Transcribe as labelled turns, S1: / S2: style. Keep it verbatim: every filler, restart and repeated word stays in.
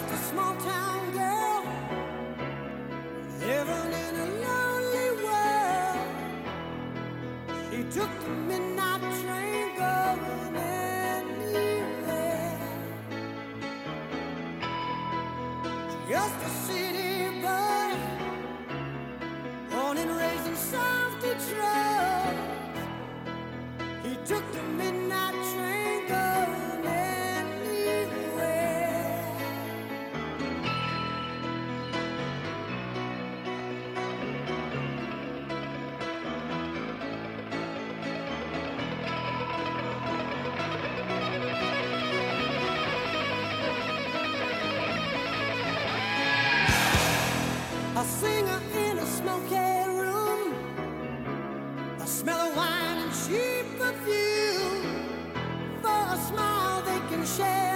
S1: a small town girl living in a lonely world. She took the midnight train going anywhere. Just a city boy, born and raised in South Detroit. He took the midnight train going anywhere. A singer in a smoky room, a smell of wine and cheap perfume. For a smile they can share.